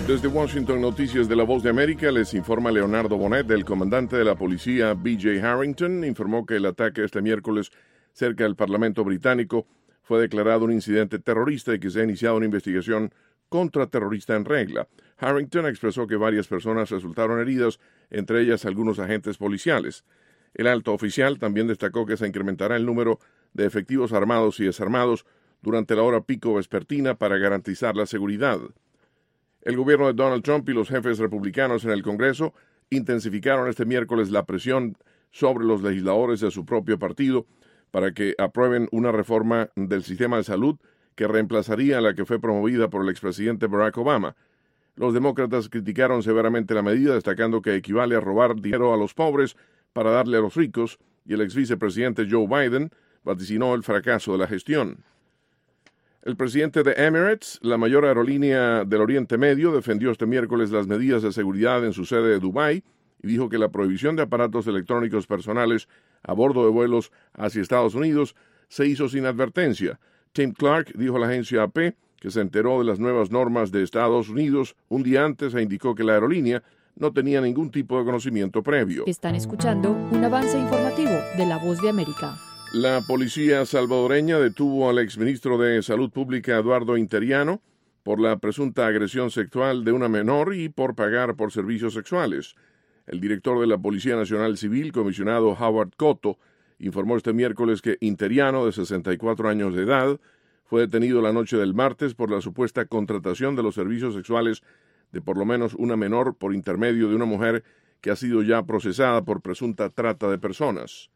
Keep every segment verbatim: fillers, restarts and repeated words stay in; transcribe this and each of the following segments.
Desde Washington, Noticias de la Voz de América, les informa Leonardo Bonet. El comandante de la policía, B J Harrington, informó que el ataque este miércoles cerca del Parlamento británico fue declarado un incidente terrorista y que se ha iniciado una investigación contraterrorista en regla. Harrington expresó que varias personas resultaron heridas, entre ellas algunos agentes policiales. El alto oficial también destacó que se incrementará el número de efectivos armados y desarmados durante la hora pico vespertina para garantizar la seguridad. El gobierno de Donald Trump y los jefes republicanos en el Congreso intensificaron este miércoles la presión sobre los legisladores de su propio partido para que aprueben una reforma del sistema de salud que reemplazaría a la que fue promovida por el expresidente Barack Obama. Los demócratas criticaron severamente la medida, destacando que equivale a robar dinero a los pobres para darle a los ricos, y el exvicepresidente Joe Biden vaticinó el fracaso de la gestión. El presidente de Emirates, la mayor aerolínea del Oriente Medio, defendió este miércoles las medidas de seguridad en su sede de Dubái y dijo que la prohibición de aparatos electrónicos personales a bordo de vuelos hacia Estados Unidos se hizo sin advertencia. Tim Clark dijo a la agencia A P que se enteró de las nuevas normas de Estados Unidos un día antes e indicó que la aerolínea no tenía ningún tipo de conocimiento previo. Están escuchando un avance informativo de La Voz de América. La policía salvadoreña detuvo al exministro de Salud Pública Eduardo Interiano por la presunta agresión sexual de una menor y por pagar por servicios sexuales. El director de la Policía Nacional Civil, comisionado Howard Cotto, informó este miércoles que Interiano, de sesenta y cuatro años de edad, fue detenido la noche del martes por la supuesta contratación de los servicios sexuales de por lo menos una menor por intermedio de una mujer que ha sido ya procesada por presunta trata de personas.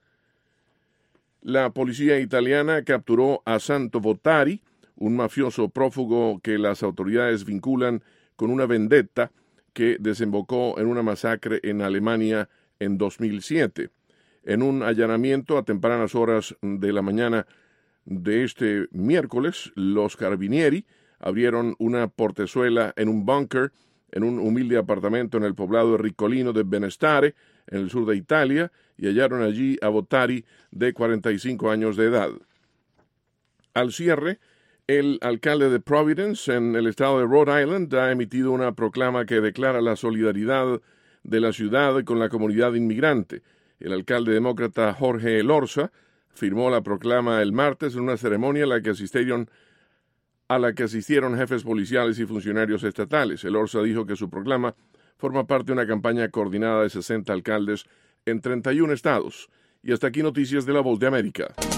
La policía italiana capturó a Santo Bottari, un mafioso prófugo que las autoridades vinculan con una vendetta que desembocó en una masacre en Alemania en dos mil siete. En un allanamiento a tempranas horas de la mañana de este miércoles, los carabinieri abrieron una portezuela en un búnker en un humilde apartamento en el poblado Ricolino de Benestare, en el sur de Italia, y hallaron allí a Bottari, de cuarenta y cinco años de edad. Al cierre, el alcalde de Providence, en el estado de Rhode Island, ha emitido una proclama que declara la solidaridad de la ciudad con la comunidad inmigrante. El alcalde demócrata Jorge Elorza firmó la proclama el martes en una ceremonia a la que asistieron a la que asistieron jefes policiales y funcionarios estatales. Elorza dijo que su proclama forma parte de una campaña coordinada de sesenta alcaldes en treinta y un estados. Y hasta aquí Noticias de la Voz de América.